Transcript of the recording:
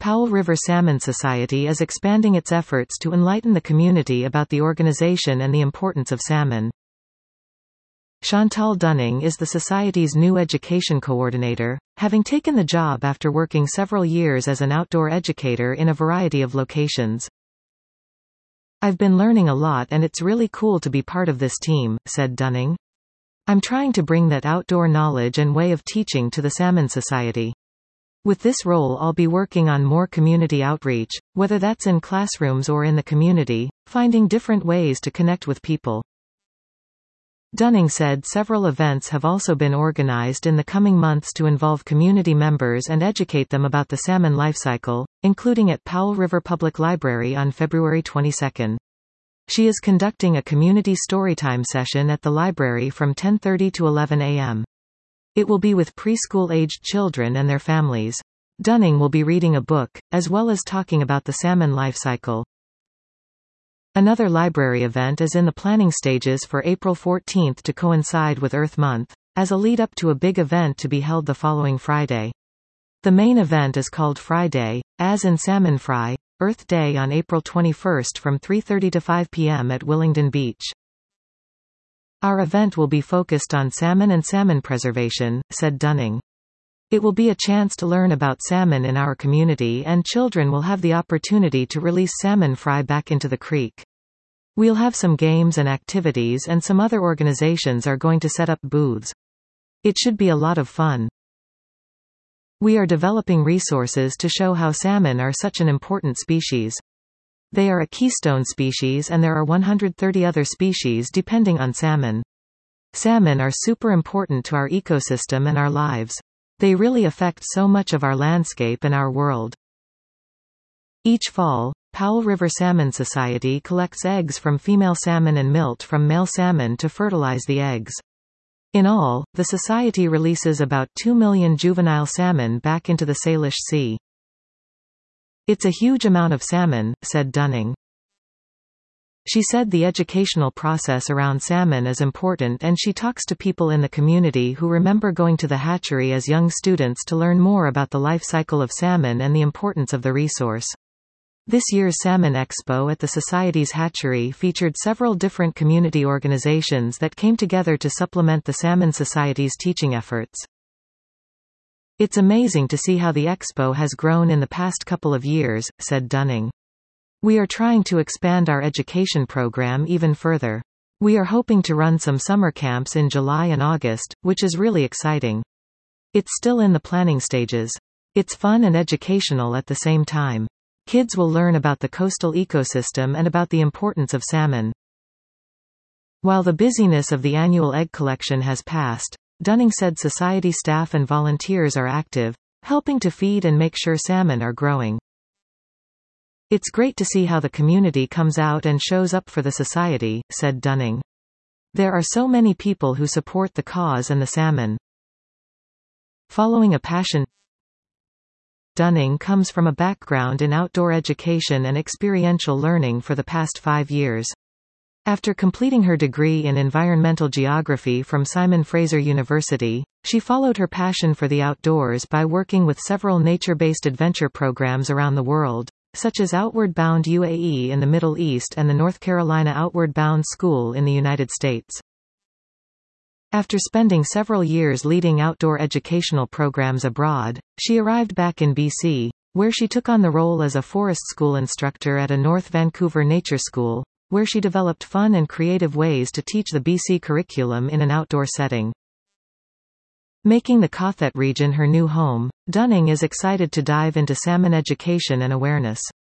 Powell River Salmon Society is expanding its efforts to enlighten the community about the organization and the importance of salmon. Chantal Dunning is the Society's new education coordinator, having taken the job after working several years as an outdoor educator in a variety of locations. "I've been learning a lot and it's really cool to be part of this team," said Dunning. "I'm trying to bring that outdoor knowledge and way of teaching to the Salmon Society. With this role I'll be working on more community outreach, whether that's in classrooms or in the community, finding different ways to connect with people." Dunning said several events have also been organized in the coming months to involve community members and educate them about the salmon lifecycle, including at Powell River Public Library on February 22. She is conducting a community storytime session at the library from 10:30 to 11 a.m. It will be with preschool-aged children and their families. Dunning will be reading a book, as well as talking about the salmon lifecycle. Another library event is in the planning stages for April 14 to coincide with Earth Month, as a lead-up to a big event to be held the following Friday. The main event is called Friday, as in Salmon Fry, Earth Day on April 21 from 3:30 to 5 p.m. at Willingdon Beach. "Our event will be focused on salmon and salmon preservation," said Dunning. "It will be a chance to learn about salmon in our community and children will have the opportunity to release salmon fry back into the creek. We'll have some games and activities and some other organizations are going to set up booths. It should be a lot of fun. We are developing resources to show how salmon are such an important species. They are a keystone species and there are 130 other species depending on salmon. Salmon are super important to our ecosystem and our lives. They really affect so much of our landscape and our world." Each fall, Powell River Salmon Society collects eggs from female salmon and milt from male salmon to fertilize the eggs. In all, the Society releases about 2 million juvenile salmon back into the Salish Sea. "It's a huge amount of salmon," said Dunning. She said the educational process around salmon is important and she talks to people in the community who remember going to the hatchery as young students to learn more about the life cycle of salmon and the importance of the resource. This year's Salmon Expo at the Society's hatchery featured several different community organizations that came together to supplement the Salmon Society's teaching efforts. "It's amazing to see how the expo has grown in the past couple of years," said Dunning. "We are trying to expand our education program even further. We are hoping to run some summer camps in July and August, which is really exciting. It's still in the planning stages. It's fun and educational at the same time. Kids will learn about the coastal ecosystem and about the importance of salmon." While the busyness of the annual egg collection has passed, Dunning said Society staff and volunteers are active, helping to feed and make sure salmon are growing. "It's great to see how the community comes out and shows up for the Society," said Dunning. "There are so many people who support the cause and the salmon. Following a passion." Dunning comes from a background in outdoor education and experiential learning for the past 5 years. After completing her degree in environmental geography from Simon Fraser University, she followed her passion for the outdoors by working with several nature-based adventure programs around the world, such as Outward Bound UAE in the Middle East and the North Carolina Outward Bound School in the United States. After spending several years leading outdoor educational programs abroad, she arrived back in BC, where she took on the role as a forest school instructor at a North Vancouver nature school, where she developed fun and creative ways to teach the BC curriculum in an outdoor setting. Making the Cothet region her new home, Dunning is excited to dive into salmon education and awareness.